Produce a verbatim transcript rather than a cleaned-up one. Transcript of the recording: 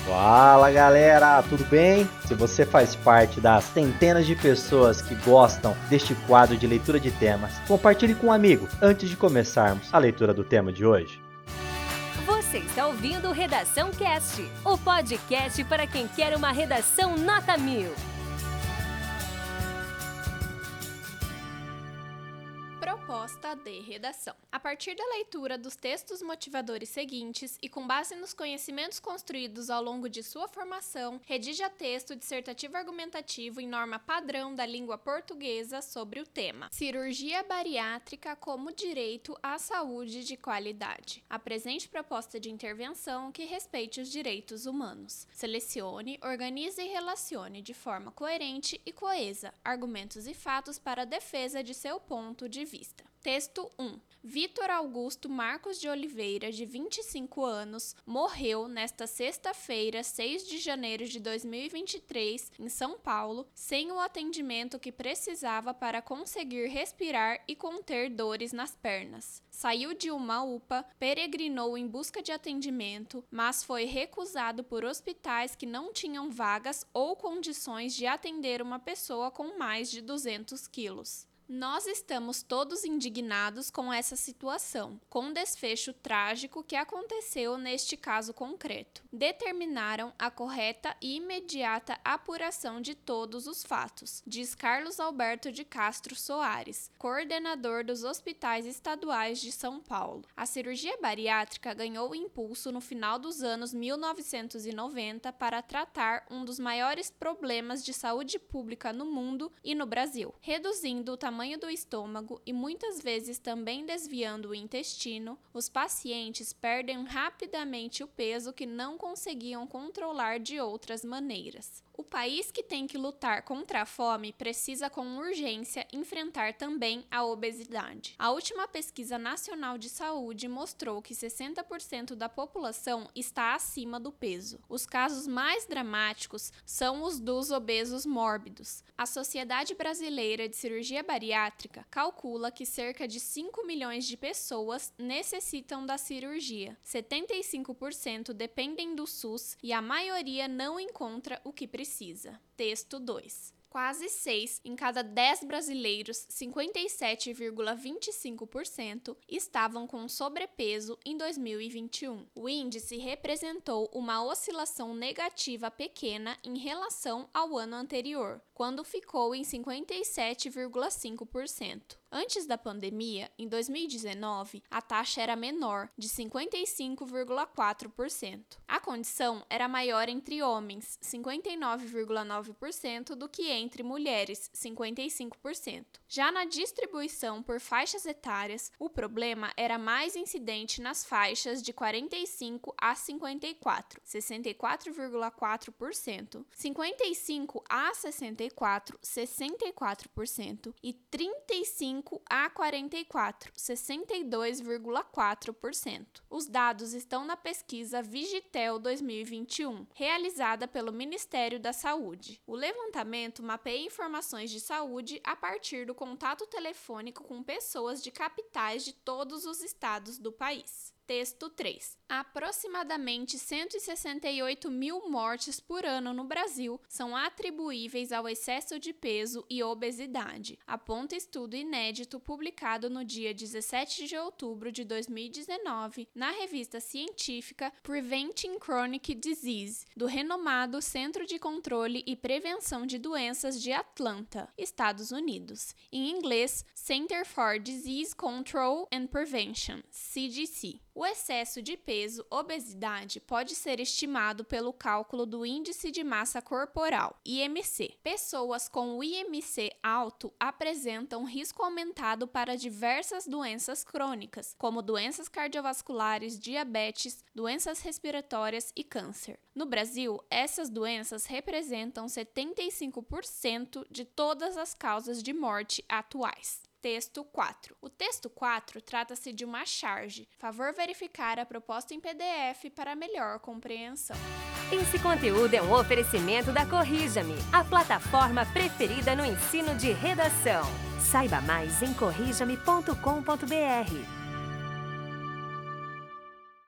Fala galera, tudo bem? Se você faz parte das centenas de pessoas que gostam deste quadro de leitura de temas, compartilhe com um amigo antes de começarmos a leitura do tema de hoje. Você está ouvindo Redação Cast, o podcast para quem quer uma redação nota mil. Proposta de redação. A partir da leitura dos textos motivadores seguintes e com base nos conhecimentos construídos ao longo de sua formação, redija texto dissertativo argumentativo em norma padrão da língua portuguesa sobre o tema Cirurgia bariátrica como direito à saúde de qualidade. Apresente proposta de intervenção que respeite os direitos humanos. Selecione, organize e relacione de forma coerente e coesa argumentos e fatos para a defesa de seu ponto de vista. Texto um. Vitor Augusto Marcos de Oliveira, de vinte e cinco anos, morreu nesta sexta-feira, seis de janeiro de dois mil e vinte e três, em São Paulo, sem o atendimento que precisava para conseguir respirar e conter dores nas pernas. Saiu de uma U P A, peregrinou em busca de atendimento, mas foi recusado por hospitais que não tinham vagas ou condições de atender uma pessoa com mais de duzentos quilos. Nós estamos todos indignados com essa situação, com o desfecho trágico que aconteceu neste caso concreto. Determinaram a correta e imediata apuração de todos os fatos, diz Carlos Alberto de Castro Soares, coordenador dos Hospitais Estaduais de São Paulo. A cirurgia bariátrica ganhou impulso no final dos anos mil novecentos e noventa para tratar um dos maiores problemas de saúde pública no mundo e no Brasil, reduzindo o tamanho tamanho do estômago e muitas vezes também desviando o intestino, os pacientes perdem rapidamente o peso que não conseguiam controlar de outras maneiras. O país que tem que lutar contra a fome precisa com urgência enfrentar também a obesidade. A última pesquisa nacional de saúde mostrou que sessenta por cento da população está acima do peso. Os casos mais dramáticos são os dos obesos mórbidos. A Sociedade Brasileira de Cirurgia Bariátrica calcula que cerca de cinco milhões de pessoas necessitam da cirurgia. setenta e cinco por cento dependem do SUS e a maioria não encontra o que precisa. Precisa. Texto dois. Quase seis em cada dez brasileiros, cinquenta e sete vírgula vinte e cinco por cento, estavam com sobrepeso em dois mil e vinte e um. O índice representou uma oscilação negativa pequena em relação ao ano anterior, quando ficou em cinquenta e sete vírgula cinco por cento. Antes da pandemia, em dois mil e dezenove, a taxa era menor, de cinquenta e cinco vírgula quatro por cento. A condição era maior entre homens, cinquenta e nove vírgula nove por cento, do que entre mulheres, cinquenta e cinco por cento. Já na distribuição por faixas etárias, o problema era mais incidente nas faixas de quarenta e cinco a cinquenta e quatro, sessenta e quatro vírgula quatro por cento, cinquenta e cinco a sessenta e quatro, sessenta e quatro por cento e trinta e cinco a quarenta e quatro, sessenta e dois vírgula quatro por cento. Os dados estão na pesquisa Vigitel dois mil e vinte e um, realizada pelo Ministério da Saúde. O levantamento mapeia informações de saúde a partir do contato telefônico com pessoas de capitais de todos os estados do país. Texto três. Aproximadamente cento e sessenta e oito mil mortes por ano no Brasil são atribuíveis ao excesso de peso e obesidade, aponta estudo inédito publicado no dia dezessete de outubro de dois mil e dezenove na revista científica Preventing Chronic Disease, do renomado Centro de Controle e Prevenção de Doenças de Atlanta, Estados Unidos, em inglês Center for Disease Control and Prevention, C D C. O excesso de peso, obesidade, pode ser estimado pelo cálculo do Índice de Massa Corporal, I M C. Pessoas com o I M C alto apresentam risco aumentado para diversas doenças crônicas, como doenças cardiovasculares, diabetes, doenças respiratórias e câncer. No Brasil, essas doenças representam setenta e cinco por cento de todas as causas de morte atuais. Texto quatro. O texto quatro trata-se de uma charge. Favor verificar a proposta em P D F para melhor compreensão. Esse conteúdo é um oferecimento da Corrija-me, a plataforma preferida no ensino de redação. Saiba mais em corrija me ponto com ponto br.